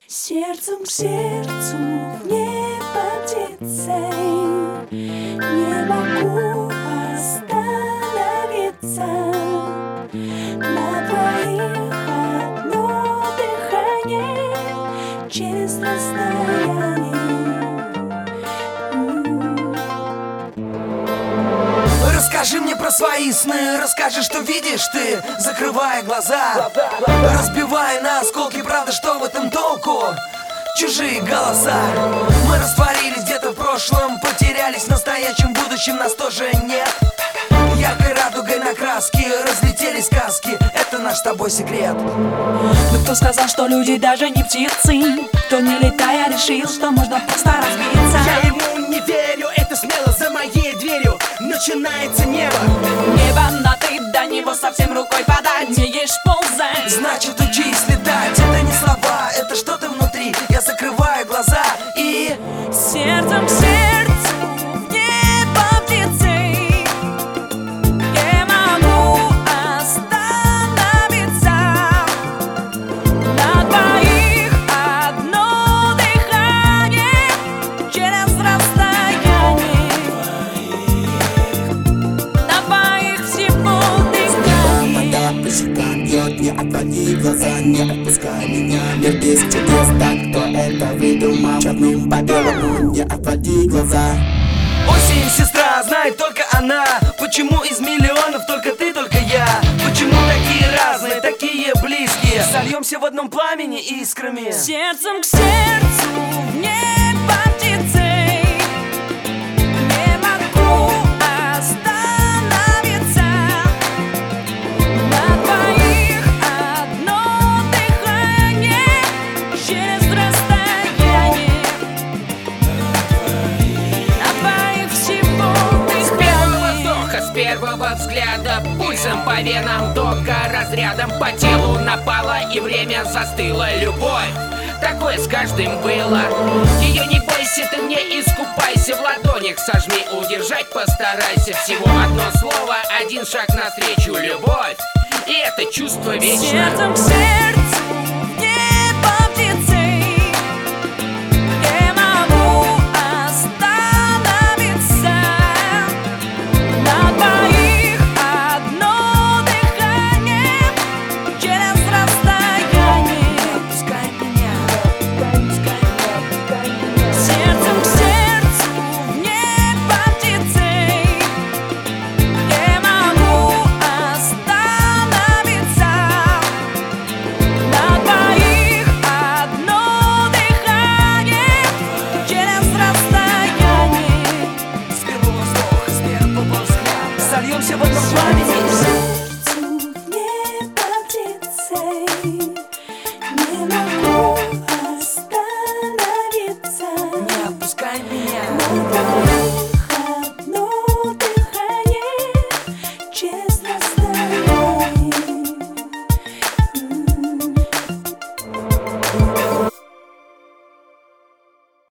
Сердцем к сердцу в небо птицей, не могу остановиться. На двоих одно дыхание через расстояние. Расскажи мне про свои сны, расскажи, что видишь ты, закрывая глаза, разбивая на осколки, правда, что в этом толку? Чужие голоса. Мы растворились где-то в прошлом, потерялись в настоящем, будущем нас тоже нет. Яркой радугой на краске разлетелись сказки, это наш с тобой секрет. Но кто сказал, что люди даже не птицы? Кто не летая решил, что можно просто разбиться? Я ему не верю, это смело за моей дверью начинается небо. Небо на ты, до него совсем рукой подать. Умеешь ползать, Значит, учись летать, это не слова, это что-то внутри. Я закрываю глаза и сердцем к сердцу в небо птицей. Не могу остановиться. На двоих одно дыхание через расстояние. На двоих всего дыхание. Вода по щекам бьет, не отводи глаза, не отпускай меня. Мир без чудес, так кто это выдумал? Черным по белому, не отводи глаза. осень, сестра, знает только она. Почему из миллионов только ты, только я? Почему такие разные, такие близкие? Сольемся в одном пламени искрами. Сердцем к сердцу в небо птицей. Не могу остановиться. На двоих одно дыхание через расстояние. На двоих всего С первого дыхание. вздоха, с первого взгляда, пульсом по венам, тока разрядом по телу напала, и время застыло. Любовь, такое с каждым было. Ее не бойся, ты мне искупайся, в ладонях сожми, удержать постарайся. Всего одно слово, один шаг навстречу. Любовь, и это чувство вечно. Сердцем к сердцу